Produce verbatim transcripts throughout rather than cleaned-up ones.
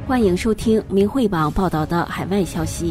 欢迎收听明慧网报道的海外消息。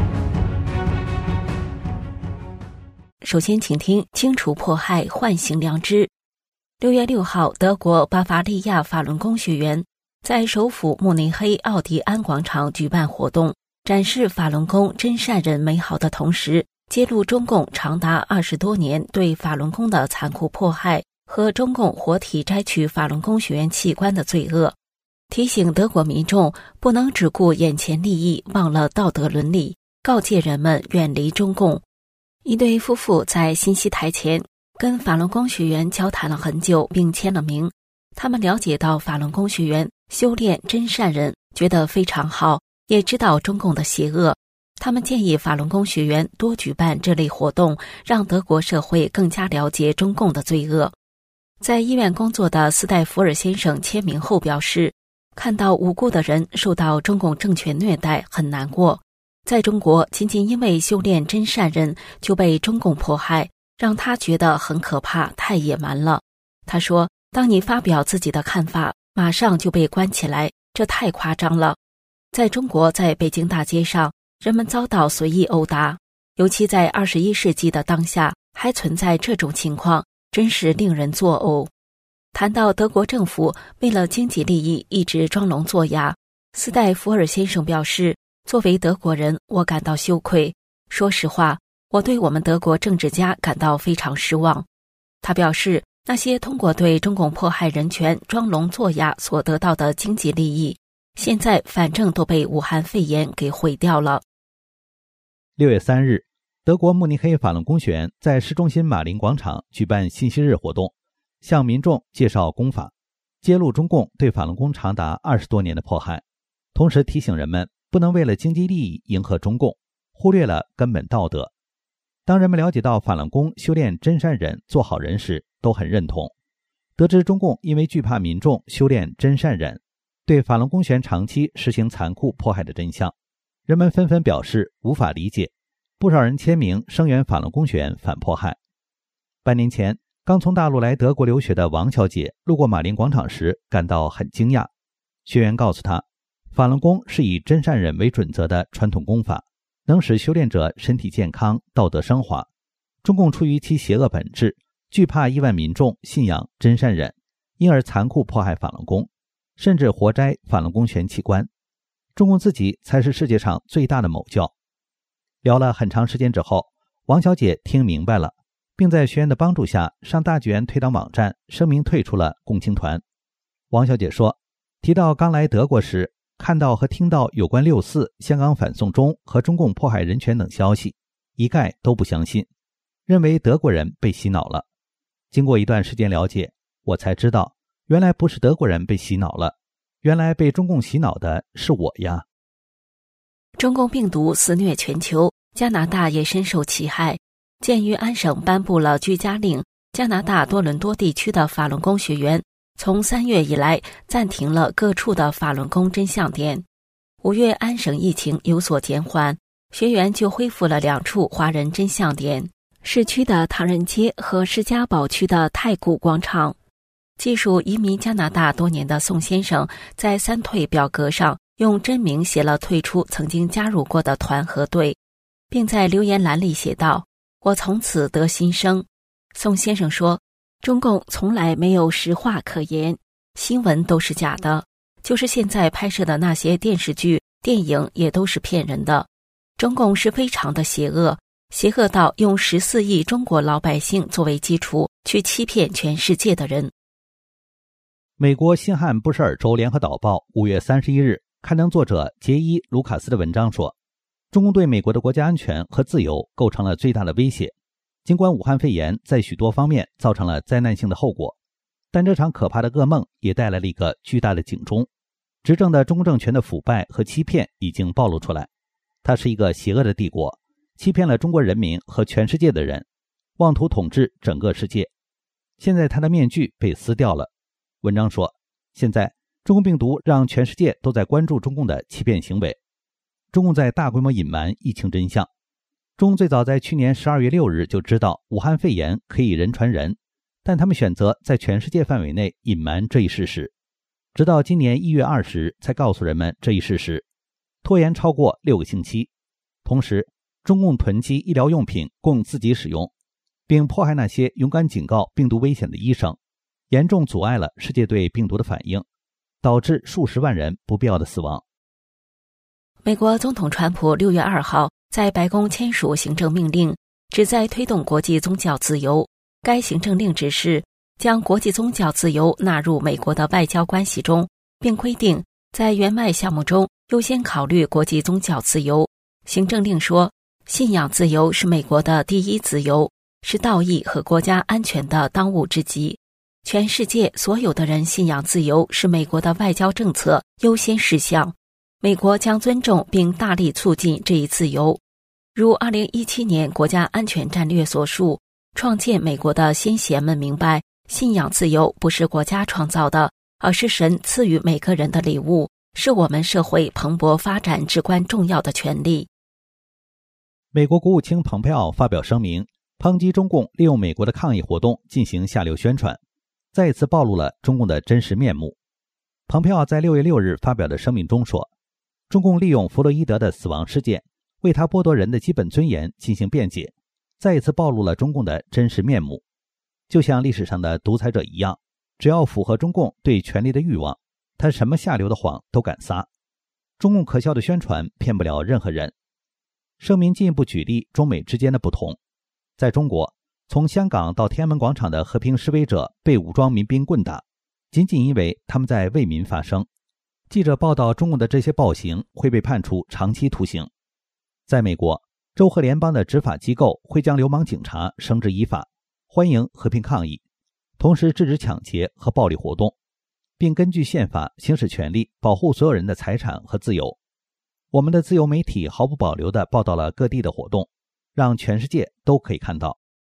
首先请听清除迫害，唤醒良知。六月六号，德国巴伐利亚法轮功学员在首府慕尼黑奥迪安广场举办活动，展示法轮功真善忍美好的同时，揭露中共长达二十多年对法轮功的残酷迫害和中共活体摘取法轮功学员器官的罪恶，提醒德国民众不能只顾眼前利益，忘了道德伦理，告诫人们远离中共。一对夫妇在新西台前跟法轮功学员交谈了很久，并签了名。他们了解到法轮功学员修炼真善忍，觉得非常好，也知道中共的邪恶。他们建议法轮功学员多举办这类活动，让德国社会更加了解中共的罪恶。在医院工作的斯戴福尔先生签名后表示，看到无辜的人受到中共政权虐待，很难过。在中国，仅仅因为修炼真善忍就被中共迫害，让他觉得很可怕，太野蛮了。他说，当你发表自己的看法，马上就被关起来，这太夸张了。在中国，在北京大街上，人们遭到随意殴打，尤其在二十一世纪的当下，还存在这种情况，真是令人作呕。谈到德国政府为了经济利益一直装聋作哑，斯戴福尔先生表示，作为德国人，我感到羞愧。说实话，我对我们德国政治家感到非常失望。他表示，那些通过对中共迫害人权装聋作哑所得到的经济利益，现在反正都被武汉肺炎给毁掉了。 六月三日，德国慕尼黑法轮功学员在市中心马林广场举办信息日活动，向民众介绍功法，揭露中共对法轮功长达二十多年的迫害，同时提醒人们不能为了经济利益迎合中共，忽略了根本道德。当人们了解到法轮功修炼真善忍做好人时，都很认同。得知中共因为惧怕民众修炼真善忍，对法轮功学员长期实行残酷迫害的真相，人们纷纷表示无法理解，不少人签名声援法轮功学员反迫害。半年前，刚从大陆来德国留学的王小姐路过马林广场时感到很惊讶，学员告诉她，法轮功是以真善忍为准则的传统功法，能使修炼者身体健康，道德升华。中共出于其邪恶本质，惧怕亿万民众信仰真善忍，因而残酷迫害法轮功，甚至活摘法轮功学员器官。中共自己才是世界上最大的某教。聊了很长时间之后，王小姐听明白了，并在学员的帮助下上大纪元退党网站声明退出了共青团。王小姐说，提到刚来德国时看到和听到有关六四、香港反送中和中共迫害人权等消息，一概都不相信，认为德国人被洗脑了。经过一段时间了解，我才知道，原来不是德国人被洗脑了，原来被中共洗脑的是我呀。 中共病毒肆虐全球，加拿大也深受其害。鉴于安省颁布了居家令，加拿大多伦多地区的法轮功学员从三月以来暂停了各处的法轮功真相点。五月安省疫情有所减缓，学员就恢复了两处华人真相点，市区的唐人街和士嘉堡区的太古广场。技术移民加拿大多年的宋先生在三退表格上用真名写了退出曾经加入过的团和队，并在留言栏里写道，我从此得新生。宋先生说，中共从来没有实话可言，新闻都是假的，就是现在拍摄的那些电视剧、电影也都是骗人的。中共是非常的邪恶，邪恶到用十四亿中国老百姓作为基础去欺骗全世界的人。 美国新罕布什尔州联合导报五月三十一日刊登作者杰伊·卢卡斯的文章说，中共对美国的国家安全和自由构成了最大的威胁。尽管武汉肺炎在许多方面造成了灾难性的后果，但这场可怕的噩梦也带来了一个巨大的警钟。执政的中共政权的腐败和欺骗已经暴露出来，它是一个邪恶的帝国，欺骗了中国人民和全世界的人，妄图统治整个世界。现在它的面具被撕掉了。文章说，现在中共病毒让全世界都在关注中共的欺骗行为。中共在大规模隐瞒疫情真相。中共最早在去年十二月六日就知道武汉肺炎可以人传人，但他们选择在全世界范围内隐瞒这一事实。 直到今年一月二十日才告诉人们这一事实，拖延超过六个星期。同时，中共囤积医疗用品供自己使用，并迫害那些勇敢警告病毒危险的医生，严重阻碍了世界对病毒的反应，导致数十万人不必要的死亡。 美国总统川普六月二号在白宫签署行政命令，旨在推动国际宗教自由。该行政令指示将国际宗教自由纳入美国的外交关系中，并规定在援外项目中优先考虑国际宗教自由。行政令说，信仰自由是美国的第一自由，是道义和国家安全的当务之急。全世界所有的人信仰自由是美国的外交政策优先事项，美国将尊重并大力促进这一自由。如二零一七年国家安全战略所述，创建美国的先贤们明白，信仰自由不是国家创造的，而是神赐予每个人的礼物，是我们社会蓬勃发展至关重要的权利。 美国国务卿蓬佩奥发表声明，抨击中共利用美国的抗议活动进行下流宣传，再一次暴露了中共的真实面目。蓬佩奥在六月六日发表的声明中说，中共利用弗洛伊德的死亡事件为他剥夺人的基本尊严进行辩解，再一次暴露了中共的真实面目。就像历史上的独裁者一样，只要符合中共对权力的欲望，他什么下流的谎都敢撒。中共可笑的宣传骗不了任何人。声明进一步举例中美之间的不同。在中国，从香港到天安门广场的和平示威者被武装民兵棍打，仅仅因为他们在为民发声。记者报道中共的这些暴行会被判处长期徒刑。在美国，州和联邦的执法机构会将流氓警察绳之以法，欢迎和平抗议，同时制止抢劫和暴力活动，并根据宪法行使权利保护所有人的财产和自由。我们的自由媒体毫不保留地报道了各地的活动，让全世界都可以看到。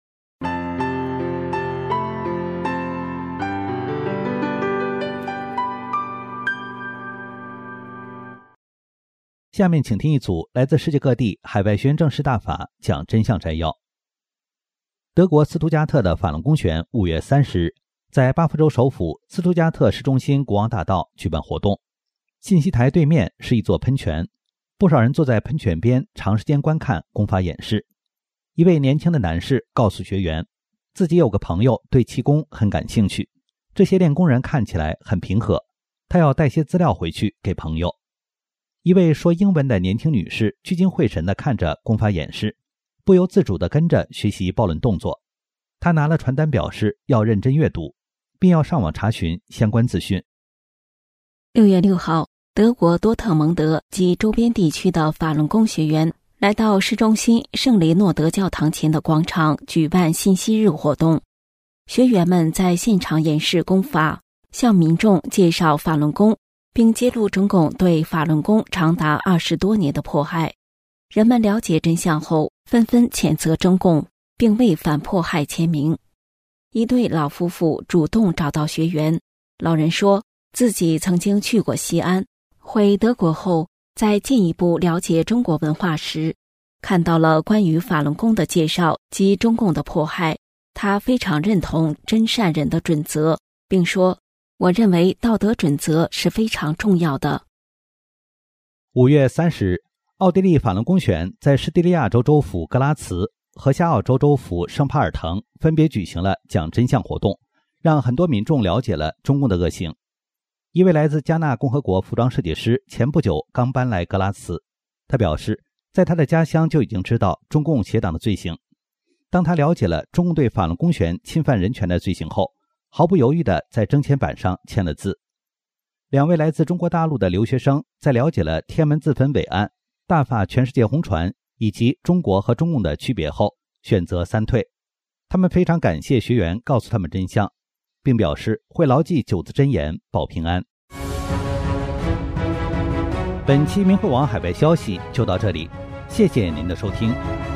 下面请听一组来自世界各地海外学院正式大法讲真相摘要。德国斯图加特的法轮功学员五月三十日在巴夫州首府斯图加特市中心国王大道举办活动，信息台对面是一座喷泉，不少人坐在喷泉边长时间观看功法演示。一位年轻的男士告诉学员，自己有个朋友对气功很感兴趣，这些练功人看起来很平和，他要带些资料回去给朋友。一位说英文的年轻女士聚精会神地看着功法演示，不由自主地跟着学习抱轮动作。她拿了传单表示要认真阅读，并要上网查询相关资讯。 六月六号，德国多特蒙德及周边地区的法轮功学员来到市中心圣雷诺德教堂前的广场举办信息日活动。学员们在现场演示功法，向民众介绍法轮功，并揭露中共对法轮功长达二十多年的迫害。人们了解真相后，纷纷谴责中共，并为反迫害签名。一对老夫妇主动找到学员，老人说自己曾经去过西安，回德国后在进一步了解中国文化时，看到了关于法轮功的介绍及中共的迫害。他非常认同真善忍的准则，并说，我认为道德准则是非常重要的。 五月三十日，奥地利法轮功学员在施蒂利亚州州府格拉茨和夏奥州州府圣帕尔滕分别举行了讲真相活动，让很多民众了解了中共的恶行。一位来自加纳共和国服装设计师前不久刚搬来格拉茨，他表示在他的家乡就已经知道中共邪党的罪行。当他了解了中共对法轮功学员侵犯人权的罪行后，毫不犹豫地在征签板上签了字。两位来自中国大陆的留学生在了解了天安门自焚伟案、大法全世界红传以及中国和中共的区别后，选择三退。他们非常感谢学员告诉他们真相，并表示会牢记九字真言，保平安。本期明慧网海外消息就到这里，谢谢您的收听。